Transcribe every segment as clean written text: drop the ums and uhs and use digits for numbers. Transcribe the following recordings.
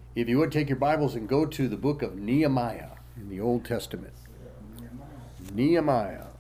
If you would take your Bibles and go to the book of Nehemiah in the Old Testament. Nehemiah.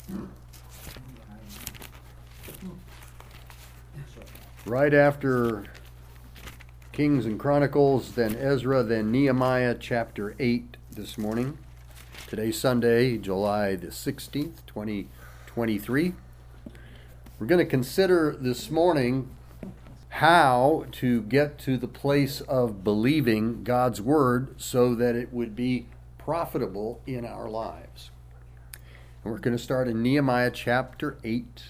Right after Kings and Chronicles, then Ezra, then Nehemiah chapter 8 this morning. Today's Sunday, July the 16th, 2023. We're going to consider this morning how to get to the place of believing God's Word so that it would be profitable in our lives. And we're going to start in Nehemiah chapter 8.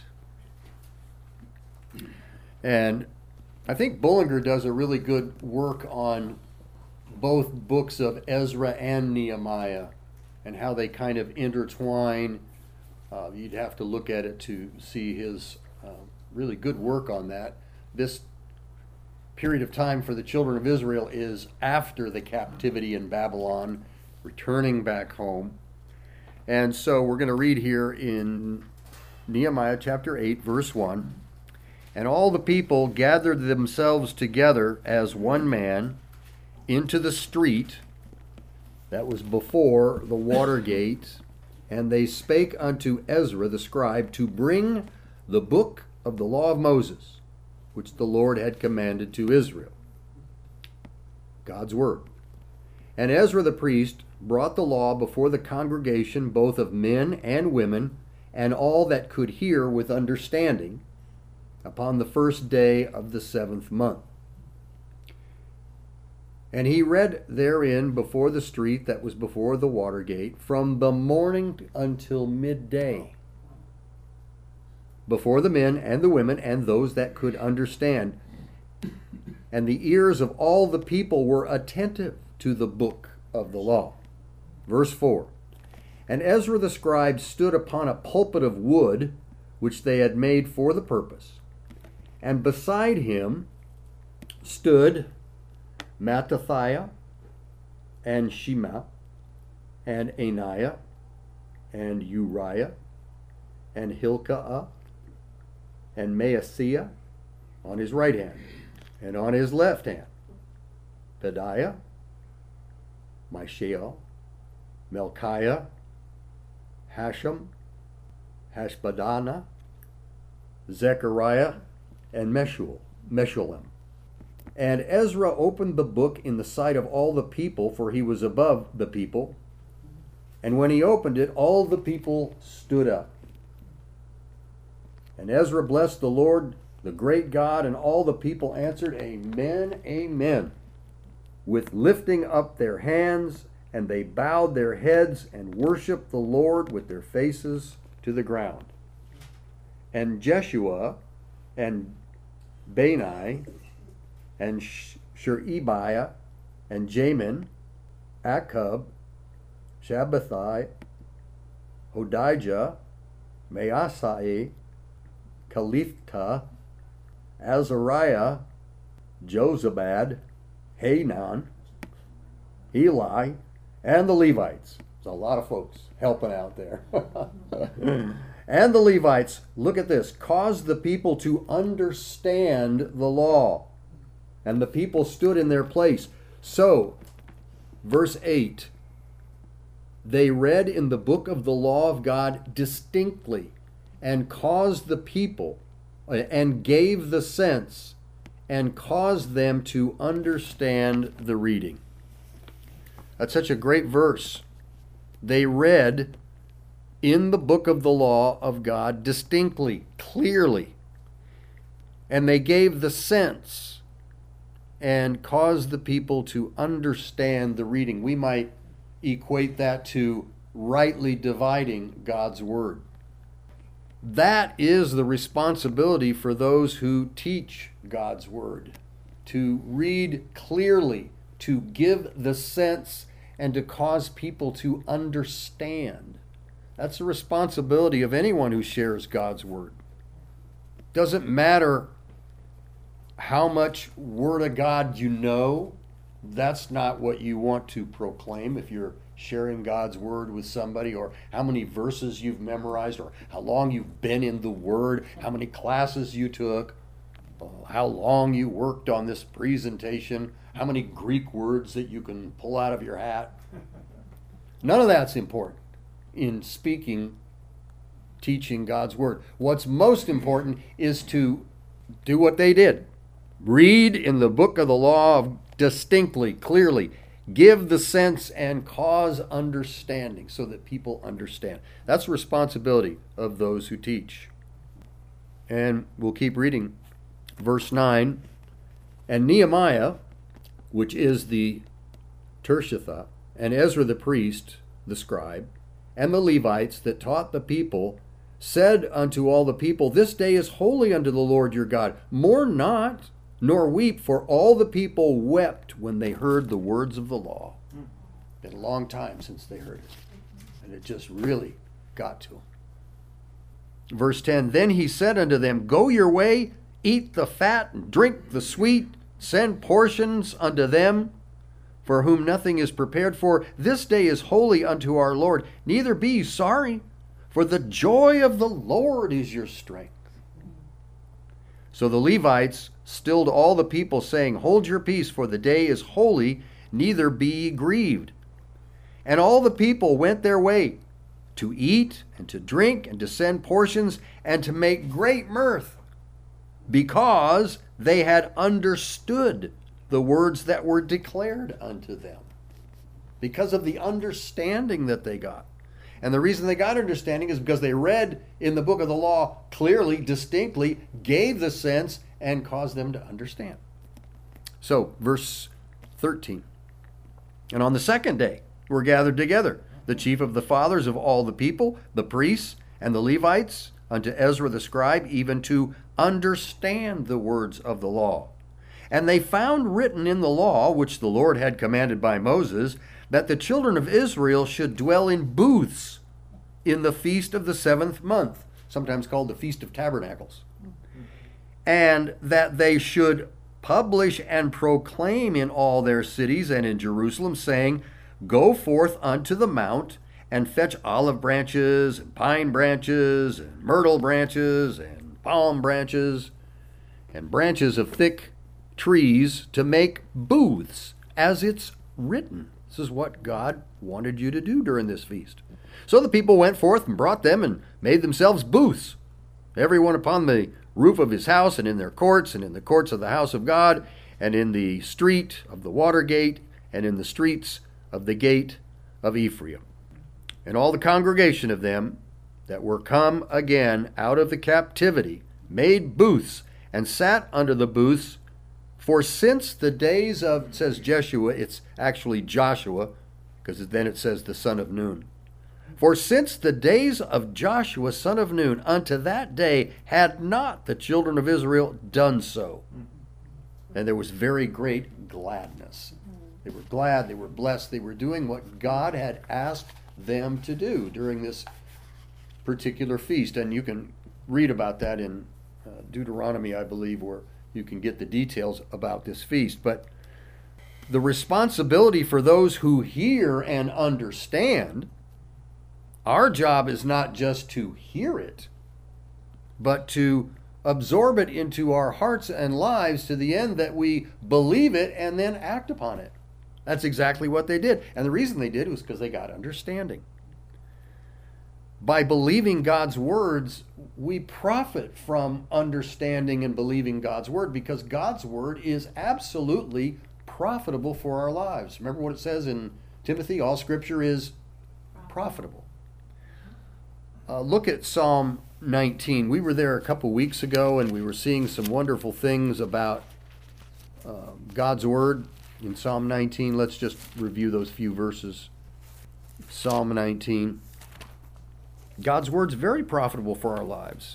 And I think Bullinger does a really good work on both books of Ezra and Nehemiah and how they kind of intertwine. You'd have to look at it to see his really good work on that. This period of time for the children of Israel is after the captivity in Babylon, returning back home. And so we're going to read here in Nehemiah chapter 8, verse 1. And all the people gathered themselves together as one man into the street that was before the water gate, and they spake unto Ezra the scribe to bring the book of the law of Moses, which the Lord had commanded to Israel. God's word. And Ezra the priest brought the law before the congregation, both of men and women, and all that could hear with understanding, upon the first day of the 7th month. And he read therein before the street that was before the water gate, from the morning until midday, before the men and the women and those that could understand. And the ears of all the people were attentive to the book of the law. Verse 4. And Ezra the scribe stood upon a pulpit of wood, which they had made for the purpose. And beside him stood Mattathiah and Shema and Ananiah and Uriah and Hilkiah and Maaseiah on his right hand, and on his left hand Pedaiah, Mishael, Melchiah, Hashem, Hashbaddanah, Zechariah, and Meshullam. And Ezra opened the book in the sight of all the people, for he was above the people. And when he opened it, all the people stood up. And Ezra blessed the Lord, the great God, and all the people answered, Amen, Amen, with lifting up their hands, and they bowed their heads and worshiped the Lord with their faces to the ground. And Jeshua and Bani and Sherebiah and Jamin, Akub, Shabbathai, Hodijah, Maasai, Kaliftha, Azariah, Jozabad, Hanan, Eli, and the Levites. There's a lot of folks helping out there. And the Levites, look at this, caused the people to understand the law. And the people stood in their place. So, verse 8, they read in the book of the law of God distinctly, and caused the people, and gave the sense, and caused them to understand the reading. That's such a great verse. They read in the book of the law of God distinctly, clearly, and they gave the sense and caused the people to understand the reading. We might equate that to rightly dividing God's word. That is the responsibility for those who teach God's word, to read clearly, to give the sense, and to cause people to understand. That's the responsibility of anyone who shares God's word. Doesn't matter how much word of God you know. That's not what you want to proclaim if you're sharing God's word with somebody, or how many verses you've memorized, or how long you've been in the word, how many classes you took. how long you worked on this presentation, how many Greek words that you can pull out of your hat. None of that's important in speaking, teaching God's word. What's most important is to do what they did. Read in the book of the law distinctly, clearly. Give the sense and cause understanding so that people understand. That's the responsibility of those who teach. And we'll keep reading. Verse 9. And Nehemiah, which is the Tirshatha, and Ezra the priest, the scribe, and the Levites that taught the people, said unto all the people, This day is holy unto the Lord your God. Mourn not, nor weep, for all the people wept when they heard the words of the law. Been a long time since they heard it, and it just really got to them. Verse 10, Then he said unto them, Go your way, eat the fat, and drink the sweet, send portions unto them, for whom nothing is prepared for. This day is holy unto our Lord. Neither be ye sorry, for the joy of the Lord is your strength. So the Levites stilled all the people, saying, Hold your peace, for the day is holy, neither be ye grieved. And all the people went their way, to eat and to drink and to send portions and to make great mirth, because they had understood the words that were declared unto them. Because of the understanding that they got. And the reason they got understanding is because they read in the book of the law clearly, distinctly, gave the sense, and caused them to understand. So, verse 13. And on the second day were gathered together the chief of the fathers of all the people, the priests, and the Levites, unto Ezra the scribe, even to understand the words of the law. And they found written in the law, which the Lord had commanded by Moses, that the children of Israel should dwell in booths in the feast of the 7th month, sometimes called the Feast of Tabernacles, and that they should publish and proclaim in all their cities and in Jerusalem, saying, Go forth unto the mount, and fetch olive branches, and pine branches, and myrtle branches, and palm branches, and branches of thick trees, to make booths, as it's written. This is what God wanted you to do during this feast. So the people went forth and brought them and made themselves booths, everyone upon the roof of his house, and in their courts, and in the courts of the house of God, and in the street of the water gate, and in the streets of the gate of Ephraim. And all the congregation of them that were come again out of the captivity made booths, and sat under the booths. For since the days of, it says Jeshua, it's actually Joshua, because then it says the son of Nun. For since the days of Joshua, son of Nun, unto that day had not the children of Israel done so. And there was very great gladness. They were glad, they were blessed, they were doing what God had asked them to do during this particular feast. And you can read about that in Deuteronomy, I believe, where you can get the details about this feast. But the responsibility for those who hear and understand, our job is not just to hear it, but to absorb it into our hearts and lives to the end that we believe it and then act upon it. That's exactly what they did. And the reason they did was because they got understanding. By believing God's words, we profit from understanding and believing God's word, because God's word is absolutely profitable for our lives. Remember what it says in Timothy? All scripture is profitable. Look at Psalm 19. We were there a couple weeks ago, and we were seeing some wonderful things about God's word in Psalm 19. Let's just review those few verses. Psalm 19. God's word's very profitable for our lives.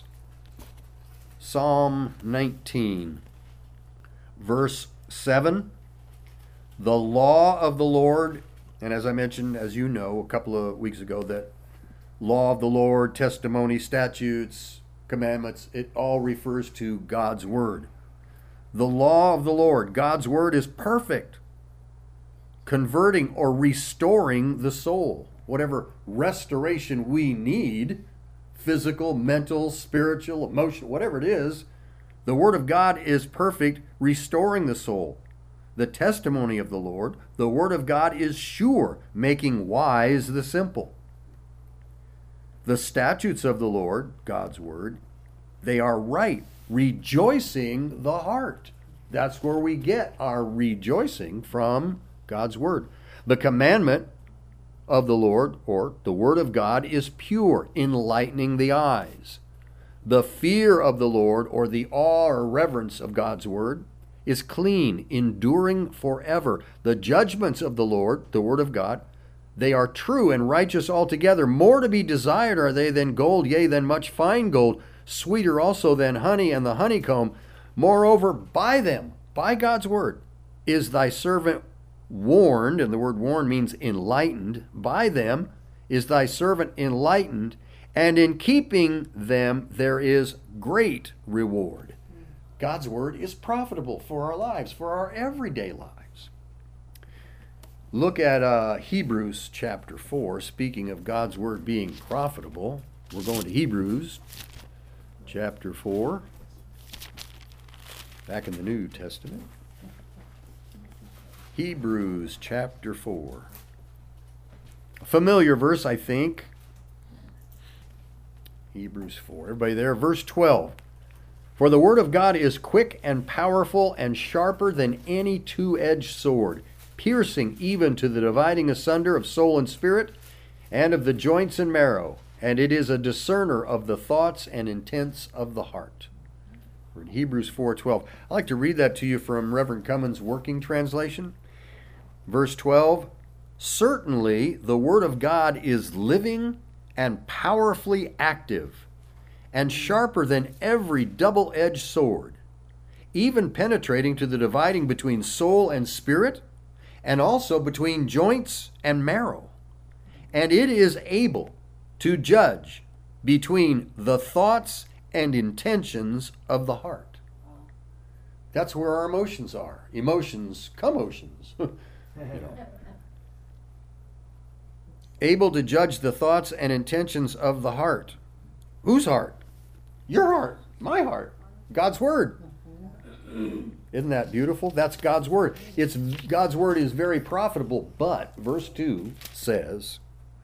Psalm 19, verse 7. The law of the Lord, and as I mentioned, as you know, a couple of weeks ago, that law of the Lord, testimony, statutes, commandments, it all refers to God's word. The law of the Lord, God's word, is perfect, converting or restoring the soul. Whatever restoration we need, physical, mental, spiritual, emotional, whatever it is, The Word of God is perfect, restoring the soul. The testimony of the Lord, the Word of God is sure, making wise the simple. The statutes of the Lord, God's Word, they are right, rejoicing the heart. That's where we get our rejoicing from God's Word. The commandment of the Lord, or the Word of God, is pure, enlightening the eyes. The fear of the Lord, or the awe or reverence of God's Word, is clean, enduring forever. The judgments of the Lord, the Word of God, they are true and righteous altogether. More to be desired are they than gold, yea, than much fine gold, sweeter also than honey and the honeycomb. Moreover, by them, by God's Word, is thy servant warned, and the word warned means enlightened. By them is thy servant enlightened, and in keeping them there is great reward. God's Word is profitable for our lives, for our everyday lives. Look at Hebrews chapter 4, speaking of God's Word being profitable. We're going to Hebrews chapter 4, back in the New Testament. Hebrews chapter 4. A familiar verse, I think. Hebrews 4. Everybody there? Verse 12. For the Word of God is quick and powerful and sharper than any two-edged sword, piercing even to the dividing asunder of soul and spirit, and of the joints and marrow, and it is a discerner of the thoughts and intents of the heart. We're in Hebrews 4:12. I'd like to read that to you from Reverend Cummins' Working Translation. Verse 12, certainly the Word of God is living and powerfully active, and sharper than every double-edged sword, even penetrating to the dividing between soul and spirit, and also between joints and marrow. And it is able to judge between the thoughts and intentions of the heart. That's where our emotions are. Emotions, commotions. Able to judge the thoughts and intentions of the heart. Whose heart? Your heart, my heart, God's Word. Isn't that beautiful? That's God's Word. God's Word is very profitable, but verse 2 says,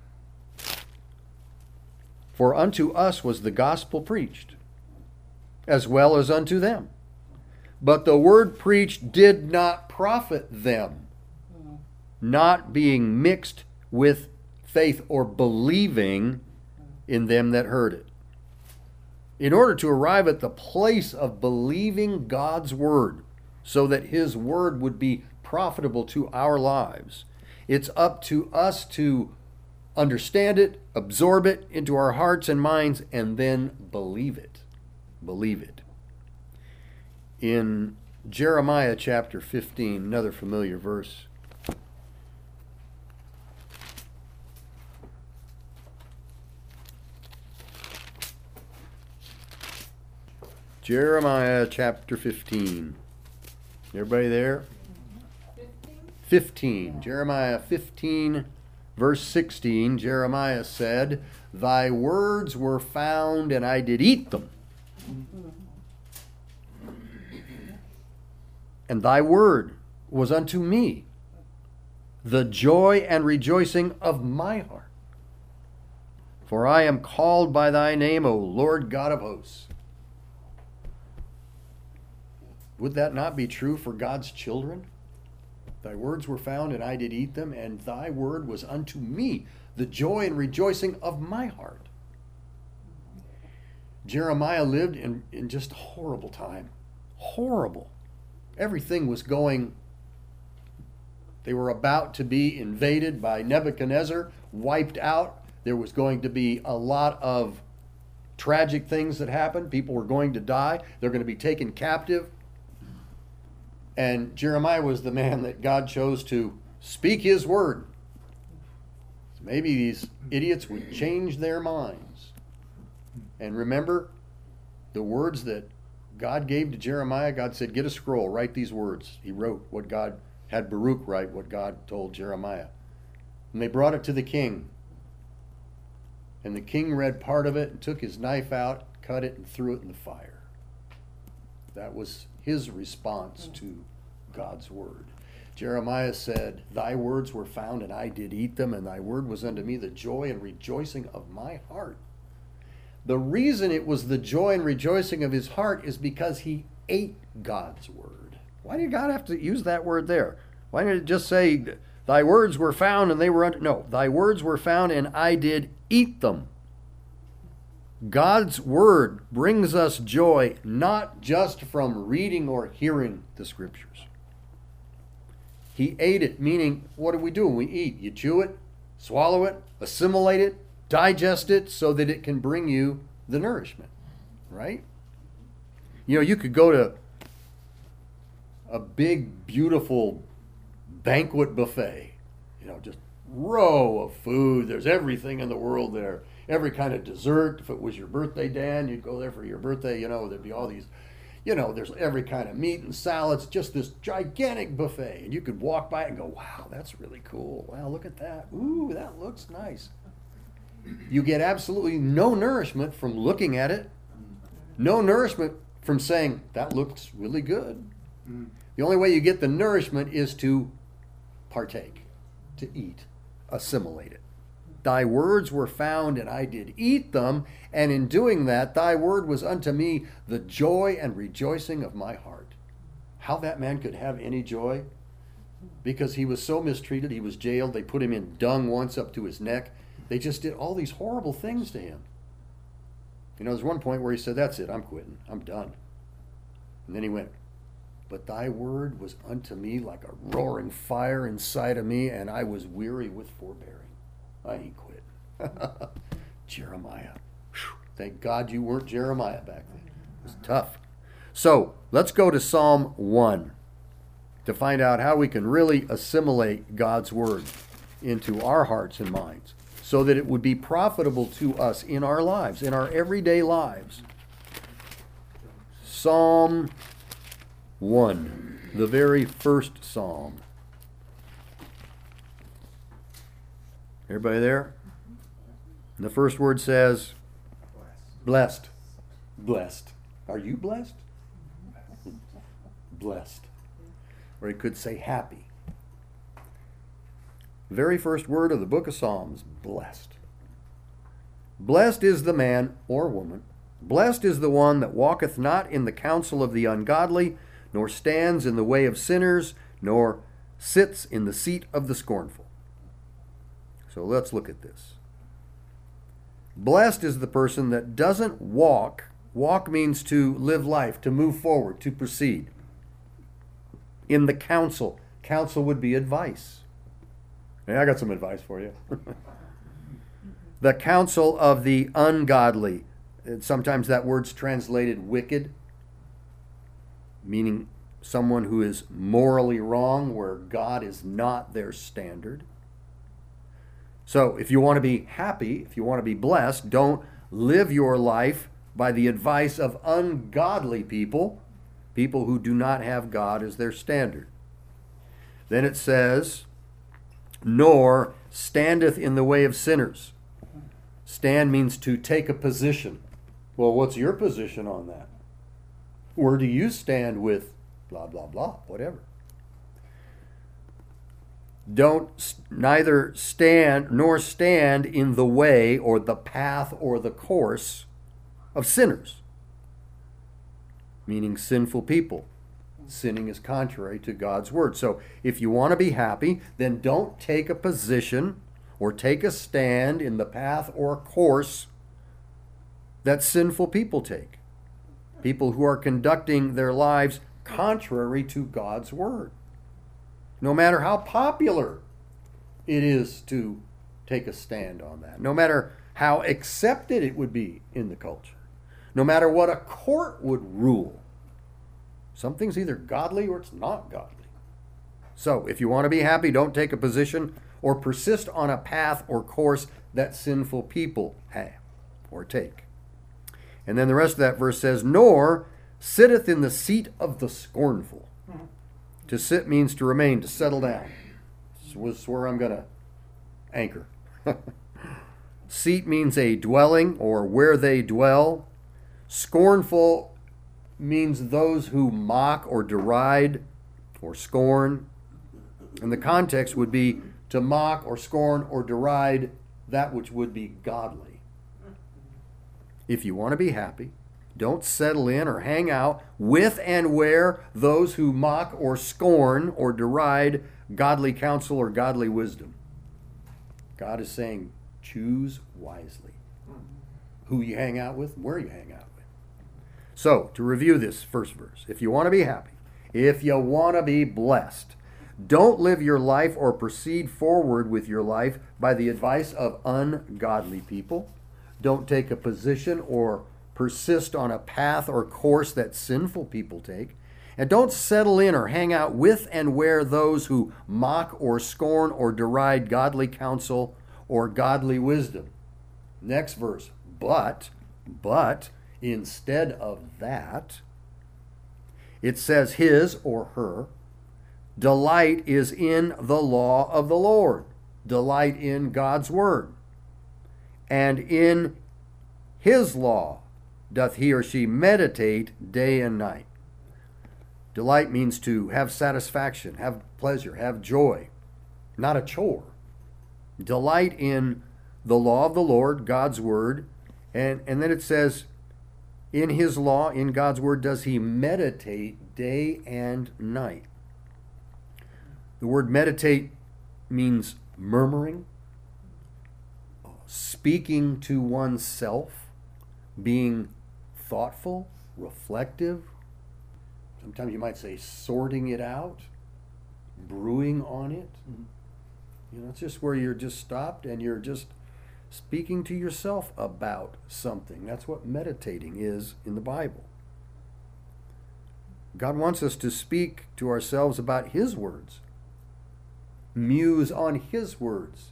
for unto us was the gospel preached, as well as unto them. But the word preached did not profit them, not being mixed with faith or believing in them that heard it. In order to arrive at the place of believing God's Word so that His Word would be profitable to our lives, it's up to us to understand it, absorb it into our hearts and minds, and then believe it. Believe it. In Jeremiah chapter 15, another familiar verse, Jeremiah chapter 15. Everybody there? 15. Jeremiah 15, verse 16. Jeremiah said, thy words were found, and I did eat them. And thy word was unto me the joy and rejoicing of my heart. For I am called by thy name, O Lord God of hosts. Would that not be true for God's children? Thy words were found, and I did eat them, and thy word was unto me the joy and rejoicing of my heart. Jeremiah lived in just a horrible time. Horrible. Everything was going. They were about to be invaded by Nebuchadnezzar, wiped out. There was going to be a lot of tragic things that happened. People were going to die. They're going to be taken captive. And Jeremiah was the man that God chose to speak His word. So maybe these idiots would change their minds. And remember the words that God gave to Jeremiah. God said, get a scroll, write these words. He wrote what God had Baruch write, what God told Jeremiah. And they brought it to the king. And the king read part of it and took his knife out, cut it, and threw it in the fire. That was his response to God's word. Jeremiah said, "Thy words were found, and I did eat them, and thy word was unto me the joy and rejoicing of my heart." The reason it was the joy and rejoicing of his heart is because he ate God's word. Why did God have to use that word there? Why didn't it just say, "Thy words were found, and they were unto..." No, "Thy words were found, and I did eat them." God's word brings us joy not just from reading or hearing the scriptures. He ate it, meaning, what do we do when we eat? You chew it, swallow it, assimilate it, digest it so that it can bring you the nourishment, right? You know, you could go to a big, beautiful banquet buffet, just row of food. There's everything in the world there. Every kind of dessert. If it was your birthday, Dan, you'd go there for your birthday. There'd be all these, there's every kind of meat and salads, just this gigantic buffet. And you could walk by it and go, "Wow, that's really cool. Wow, look at that. Ooh, that looks nice." You get absolutely no nourishment from looking at it. No nourishment from saying, "That looks really good." The only way you get the nourishment is to partake, to eat, assimilate it. "Thy words were found, and I did eat them, and in doing that, thy word was unto me the joy and rejoicing of my heart." How that man could have any joy? Because he was so mistreated. He was jailed. They put him in dung once up to his neck. They just did all these horrible things to him. There's one point where he said, "That's it, I'm quitting. I'm done." And then he went, "But thy word was unto me like a roaring fire inside of me, and I was weary with forbearing." I ain't quit. Jeremiah. Whew. Thank God you weren't Jeremiah back then. It was tough. So let's go to Psalm 1 to find out how we can really assimilate God's word into our hearts and minds so that it would be profitable to us in our lives, in our everyday lives. Psalm 1, the very first psalm. Everybody there? And the first word says, blessed. Blessed. Are you blessed? Blessed. Or he could say happy. Very first word of the book of Psalms, blessed. Blessed is the man or woman. Blessed is the one that walketh not in the counsel of the ungodly, nor stands in the way of sinners, nor sits in the seat of the scornful. So let's look at this. Blessed is the person that doesn't walk. Walk means to live life, to move forward, to proceed. In the counsel. Counsel would be advice. Hey, I got some advice for you. The counsel of the ungodly. Sometimes that word's translated wicked, meaning someone who is morally wrong, where God is not their standard. So if you want to be happy, if you want to be blessed, don't live your life by the advice of ungodly people, people who do not have God as their standard. Then it says, nor standeth in the way of sinners. Stand means to take a position. Well, what's your position on that? Where do you stand with blah, blah, blah, whatever? Don't neither stand nor stand in the way or the path or the course of sinners, meaning sinful people. Sinning is contrary to God's word. So if you want to be happy, then don't take a position or take a stand in the path or course that sinful people take. People who are conducting their lives contrary to God's word. No matter how popular it is to take a stand on that, no matter how accepted it would be in the culture, no matter what a court would rule, something's either godly or it's not godly. So if you want to be happy, don't take a position or persist on a path or course that sinful people have or take. And then the rest of that verse says, nor sitteth in the seat of the scornful. To sit means to remain, to settle down. This is where I'm going to anchor. Seat means a dwelling or where they dwell. Scornful means those who mock or deride or scorn. And the context would be to mock or scorn or deride that which would be godly. If you want to be happy, don't settle in or hang out with and where those who mock or scorn or deride godly counsel or godly wisdom. God is saying, choose wisely who you hang out with, where you hang out with. So, to review this first verse, if you want to be happy, if you want to be blessed, don't live your life or proceed forward with your life by the advice of ungodly people. Don't take a position or persist on a path or course that sinful people take. And don't settle in or hang out with and where those who mock or scorn or deride godly counsel or godly wisdom. Next verse. But, instead of that, it says his or her delight is in the law of the Lord. Delight in God's word. And in his law doth he or she meditate day and night. Delight means to have satisfaction, have pleasure, have joy, not a chore. Delight in the law of the Lord, God's word, and then it says, in his law, in God's word, does he meditate day and night. The word meditate means murmuring, speaking to oneself, being thoughtful, reflective. Sometimes you might say sorting it out, brewing on it. You know, it's just where you're just stopped and you're just speaking to yourself about something. That's what meditating is in the Bible. God wants us to speak to ourselves about his words. Muse on his words.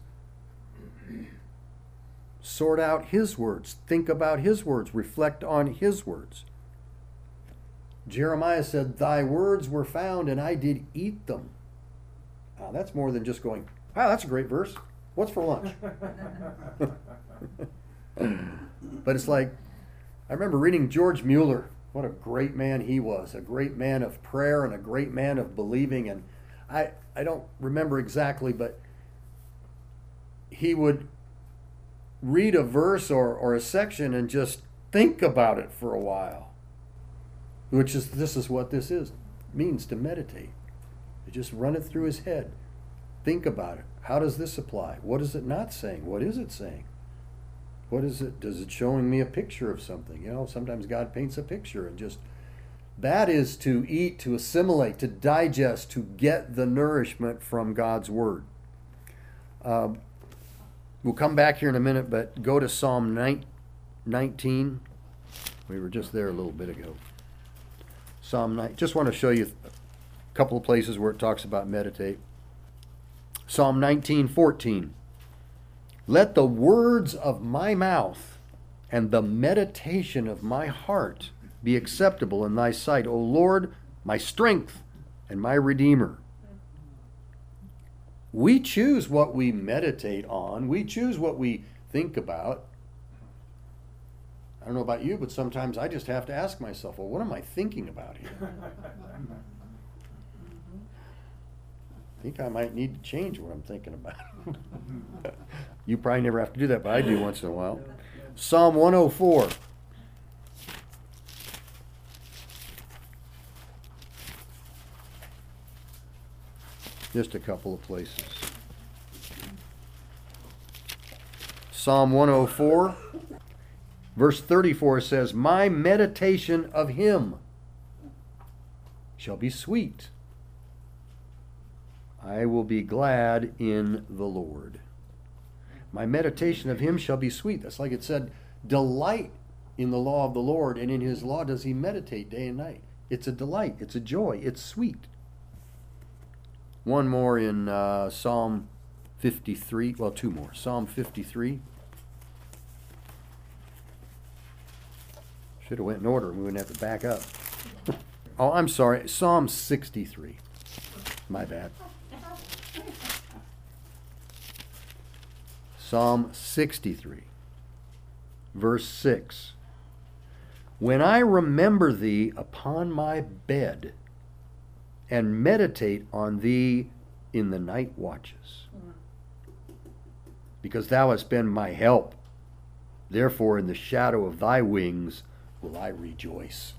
Sort out his words. Think about his words. Reflect on his words. Jeremiah said, thy words were found and I did eat them. Now, that's more than just going, wow, that's a great verse. What's for lunch? But it's like, I remember reading George Mueller. What a great man he was. A great man of prayer and a great man of believing. And I don't remember exactly, but he would read a verse or a section and just think about it for a while. This is what this means to meditate. You just run it through his head. Think about it. How does this apply? What is it not saying? What is it saying? What is it? Does it showing me a picture of something? You know, sometimes God paints a picture and just, that is to eat, to assimilate, to digest, to get the nourishment from God's word. We'll come back here in a minute, but go to Psalm 19. We were just there a little bit ago. Psalm 9. Just want to show you a couple of places where it talks about meditate. Psalm 19:14. Let the words of my mouth and the meditation of my heart be acceptable in thy sight, O Lord, my strength and my Redeemer. We choose what we meditate on. We choose what we think about. I don't know about you, but sometimes I just have to ask myself, well, what am I thinking about here? I think I might need to change what I'm thinking about. You probably never have to do that, but I do once in a while. Psalm 104. Just a couple of places. Psalm 104, verse 34 says, my meditation of him shall be sweet. I will be glad in the Lord. My meditation of him shall be sweet. That's like it said, delight in the law of the Lord, and in his law does he meditate day and night. It's a delight. It's a joy. It's sweet. One more in Psalm 53. Well, two more. Psalm 53. Should have went in order and we wouldn't have to back up. Oh, I'm sorry. Psalm 63. My bad. Psalm 63, verse 6. When I remember thee upon my bed, and meditate on thee in the night watches. Because thou hast been my help. Therefore in the shadow of thy wings will I rejoice.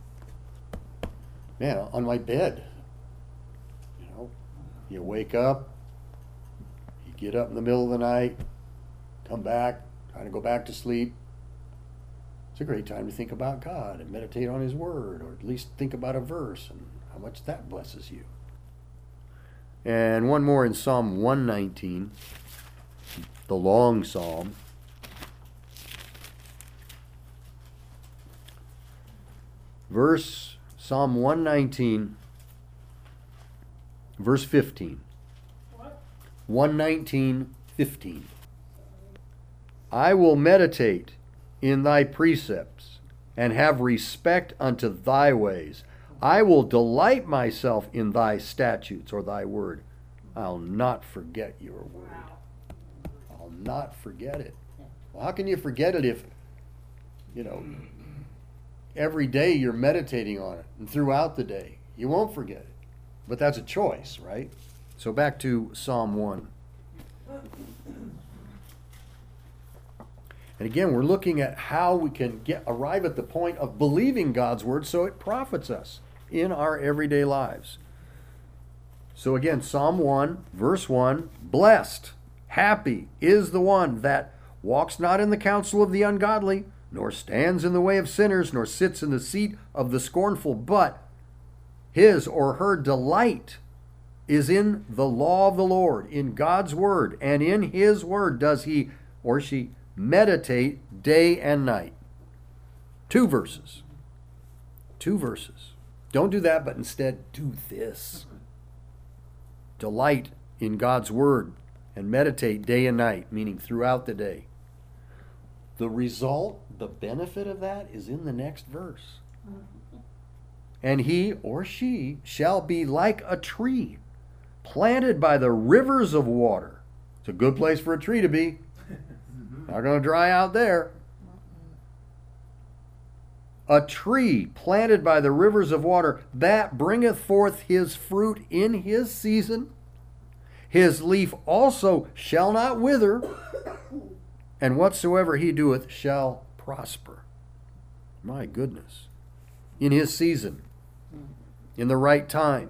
Man, on my bed. You know, you wake up, you get up in the middle of the night, come back, trying to go back to sleep. It's a great time to think about God and meditate on His Word, or at least think about a verse and how much that blesses you. And one more in Psalm 119, the long psalm. Psalm 119, verse 15. What? 119:15. I will meditate in thy precepts, and have respect unto thy ways. I will delight myself in thy statutes, or thy word. I'll not forget your word. I'll not forget it. Well, how can you forget it if, every day you're meditating on it, and throughout the day? You won't forget it. But that's a choice, right? So back to Psalm 1. And again, we're looking at how we can arrive at the point of believing God's word so it profits us in our everyday lives. So again, Psalm 1, verse 1, blessed, happy is the one that walks not in the counsel of the ungodly, nor stands in the way of sinners, nor sits in the seat of the scornful, but his or her delight is in the law of the Lord, in God's word, and in his word does he or she meditate day and night. 2 verses. 2 verses. Don't do that, but instead do this. Delight in God's word and meditate day and night, meaning throughout the day. The result, the benefit of that is in the next verse. And he or she shall be like a tree planted by the rivers of water. It's a good place for a tree to be. Not going to dry out there. A tree planted by the rivers of water, that bringeth forth his fruit in his season. His leaf also shall not wither, and whatsoever he doeth shall prosper. My goodness. In his season. In the right time.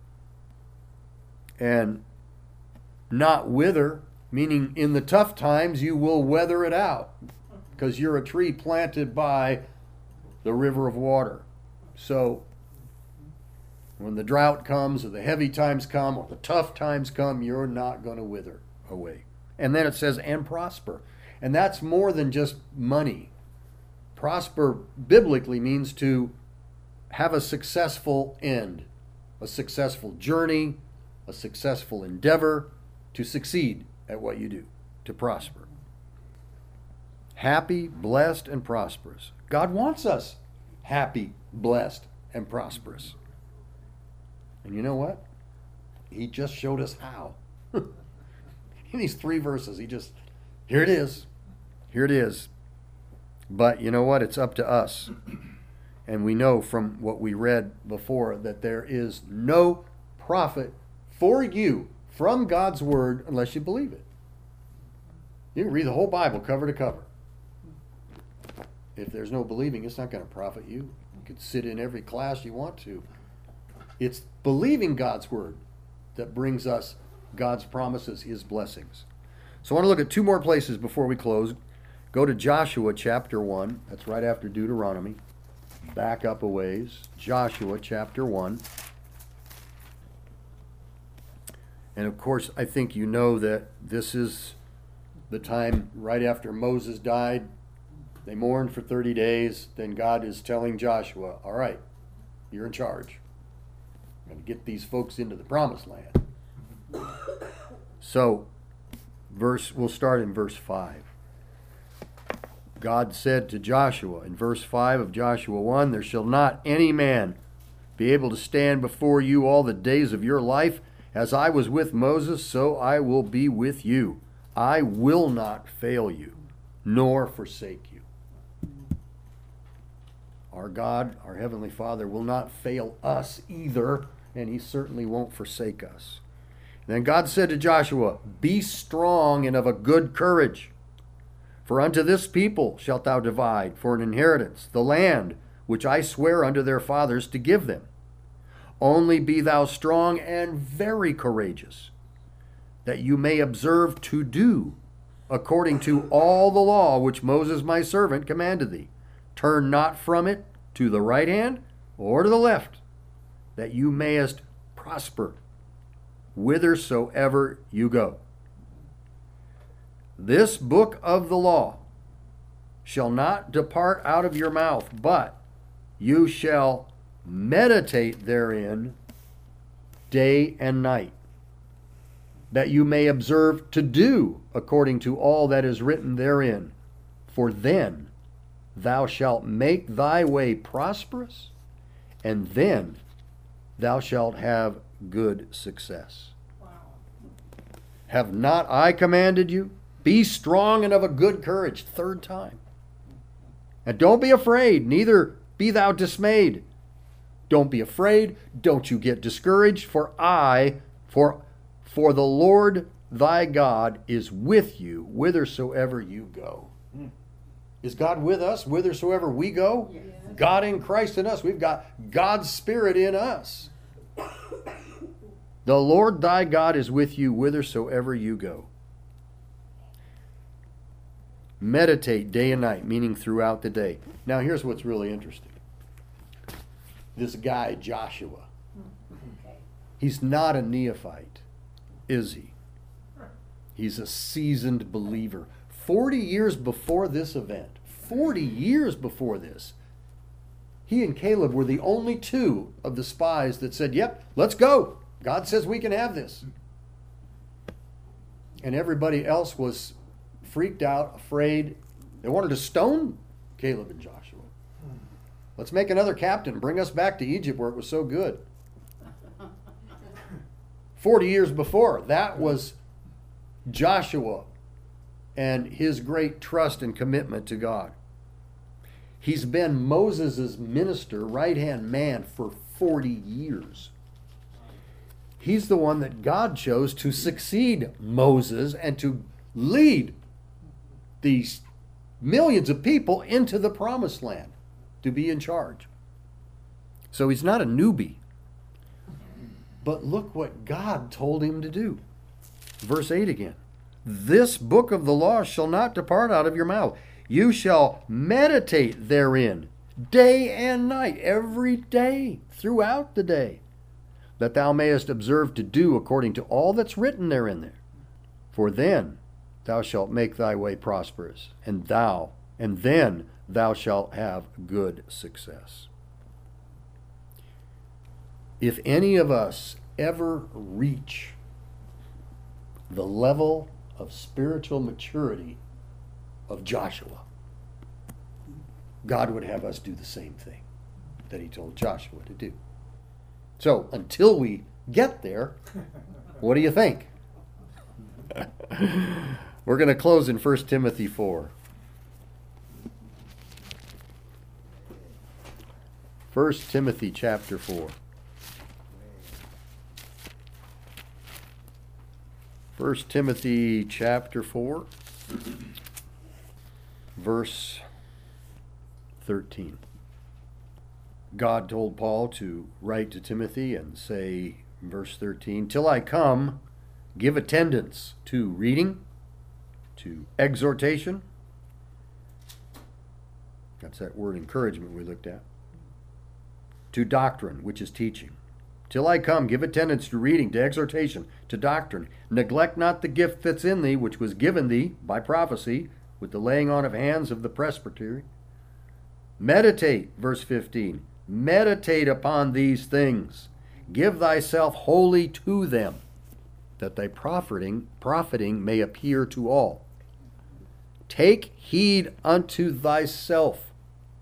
And not wither, meaning in the tough times you will weather it out because you're a tree planted by the river of water. So when the drought comes or the heavy times come or the tough times come, you're not going to wither away. And then it says, and prosper. And that's more than just money. Prosper biblically means to have a successful end, a successful journey, a successful endeavor, to succeed at what you do, to prosper. Happy, blessed, and prosperous. God wants us happy, blessed, and prosperous. And you know what? He just showed us how. In these 3 verses, here it is. Here it is. But you know what? It's up to us. And we know from what we read before that there is no profit for you from God's word unless you believe it. You can read the whole Bible cover to cover. If there's no believing, it's not going to profit you. You could sit in every class you want to. It's believing God's word that brings us God's promises, his blessings. So I want to look at 2 more places before we close. Go to Joshua chapter 1. That's right after Deuteronomy. Back up a ways. Joshua chapter 1. And of course, I think you know that this is the time right after Moses died. They mourned for 30 days. Then God is telling Joshua, all right, you're in charge. I'm going to get these folks into the promised land. So, we'll start in verse 5. God said to Joshua in verse 5 of Joshua 1, there shall not any man be able to stand before you all the days of your life. As I was with Moses, so I will be with you. I will not fail you, nor forsake you. our God, our Heavenly Father, will not fail us either, and He certainly won't forsake us. Then God said to Joshua, "Be strong and of a good courage, for unto this people shalt thou divide for an inheritance the land which I swear unto their fathers to give them. Only be thou strong and very courageous, that you may observe to do according to all the law which Moses my servant commanded thee. Turn not from it to the right hand or to the left, that you mayest prosper whithersoever you go. This book of the law shall not depart out of your mouth, but you shall meditate therein day and night, that you may observe to do according to all that is written therein. For then thou shalt make thy way prosperous, and then thou shalt have good success. Wow. Have not I commanded you? Be strong and of a good courage. Third time. And don't be afraid, neither be thou dismayed. Don't be afraid. Don't you get discouraged. For the Lord thy God is with you whithersoever you go. Is God with us whithersoever we go? Yes. God in Christ in us. We've got God's Spirit in us. The Lord thy God is with you whithersoever you go. Meditate day and night, meaning throughout the day. Now here's what's really interesting. This guy, Joshua, he's not a neophyte, is he? He's a seasoned believer. 40 years before this event, 40 years before this, he and Caleb were the only two of the spies that said, "Yep, let's go. God says we can have this." And everybody else was freaked out, afraid. They wanted to stone Caleb and Joshua. Let's make another captain. Bring us back to Egypt where it was so good. 40 years before, that was Joshua and his great trust and commitment to God. He's been Moses' minister, right-hand man, for 40 years. He's the one that God chose to succeed Moses and to lead these millions of people into the promised land, to be in charge. So he's not a newbie. But look what God told him to do. Verse 8 again. This book of the law shall not depart out of your mouth. You shall meditate therein day and night, every day, throughout the day, that thou mayest observe to do according to all that's written therein there. For then thou shalt make thy way prosperous, and then thou shalt have good success. If any of us ever reach the level of spiritual maturity of Joshua, God would have us do the same thing that he told Joshua to do. So, until we get there, what do you think? We're going to close in 1 Timothy 4. 1 Timothy chapter 4. 1 Timothy chapter 4, verse 13. God told Paul to write to Timothy and say, verse 13, "Till I come, give attendance to reading, to exhortation." That's that word encouragement we looked at. "To doctrine," which is teaching. "Till I come, give attendance to reading, to exhortation, to doctrine. Neglect not the gift that's in thee, which was given thee by prophecy, with the laying on of hands of the presbytery. Meditate," verse 15, "meditate upon these things. Give thyself wholly to them, that thy profiting may appear to all. Take heed unto thyself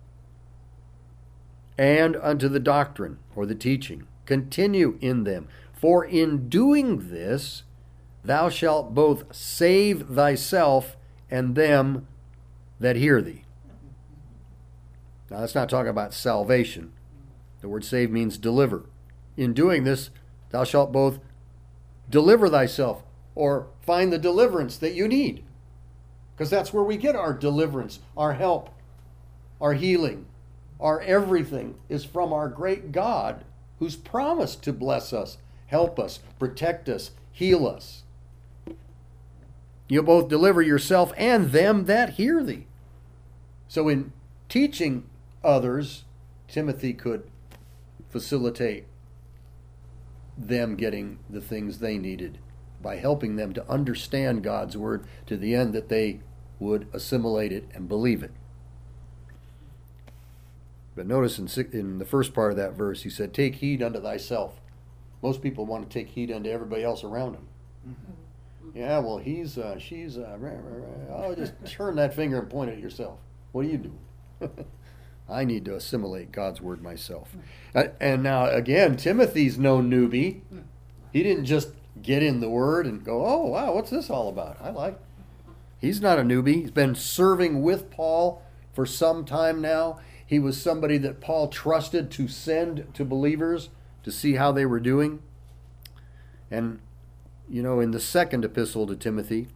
and unto the doctrine," or the teaching. "Continue in them. For in doing this, thou shalt both save thyself and them that hear thee." Now, that's not talking about salvation. The word save means deliver. In doing this, thou shalt both deliver thyself or find the deliverance that you need. Because that's where we get our deliverance, our help, our healing, our everything is from our great God who's promised to bless us, help us, protect us, heal us. You'll both deliver yourself and them that hear thee. So in teaching others, Timothy could facilitate them getting the things they needed by helping them to understand God's word to the end that they would assimilate it and believe it. But notice in the first part of that verse, he said, take heed unto thyself. Most people want to take heed unto everybody else around them. Mm-hmm. Yeah, well, she's, oh, just turn that finger and point at yourself. What do you do? I need to assimilate God's word myself. And now, again, Timothy's no newbie. He didn't just get in the word and go, oh, wow, what's this all about? He's not a newbie. He's been serving with Paul for some time now. He was somebody that Paul trusted to send to believers to see how they were doing. And, you know, in the second epistle to Timothy,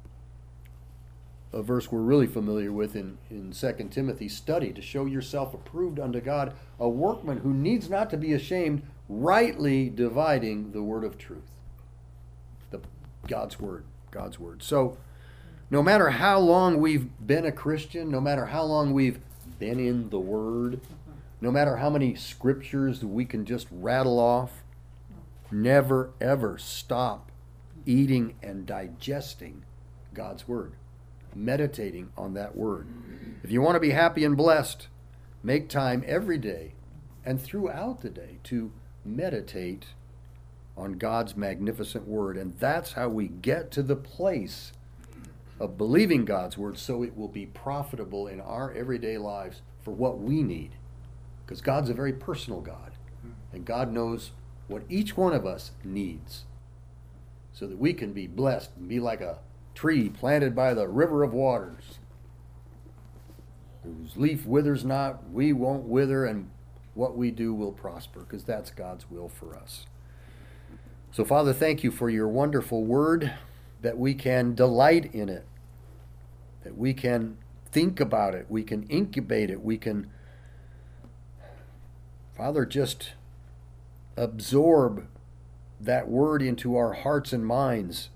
a verse we're really familiar with in 2 Timothy, study to show yourself approved unto God, a workman who needs not to be ashamed, rightly dividing the word of truth. God's word. So, no matter how long we've been a Christian, no matter how long we've been in the Word, no matter how many scriptures we can just rattle off, never ever stop eating and digesting God's Word, meditating on that Word. If you want to be happy and blessed, make time every day and throughout the day to meditate on God's magnificent Word. And that's how we get to the place of believing God's word so it will be profitable in our everyday lives for what we need. Because God's a very personal God. And God knows what each one of us needs so that we can be blessed and be like a tree planted by the river of waters, whose leaf withers not, we won't wither, and what we do will prosper, because that's God's will for us. So, Father, thank you for your wonderful word, that we can delight in it, that we can think about it, we can incubate it, we can, Father, just absorb that word into our hearts and minds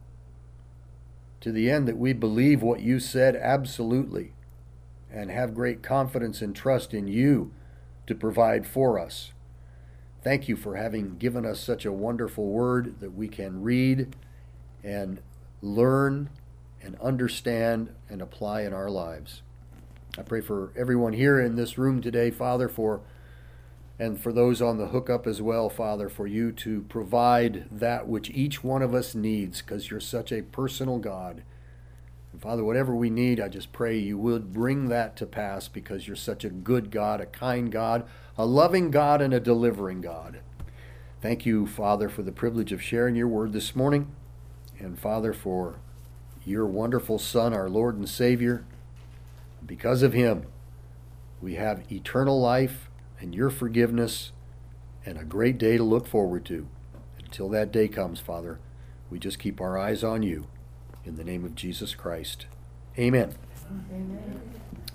to the end that we believe what you said absolutely and have great confidence and trust in you to provide for us. Thank you for having given us such a wonderful word that we can read and learn and understand and apply in our lives. I pray for everyone here in this room today, Father, and for those on the hookup as well, Father, for you to provide that which each one of us needs, because you're such a personal God. And Father, whatever we need, I just pray you would bring that to pass, because you're such a good God, a kind God, a loving God, and a delivering God. Thank you, Father, for the privilege of sharing your word this morning. And Father, for your wonderful Son, our Lord and Savior. Because of him, we have eternal life and your forgiveness and a great day to look forward to. Until that day comes, Father, we just keep our eyes on you. In the name of Jesus Christ. Amen. Amen.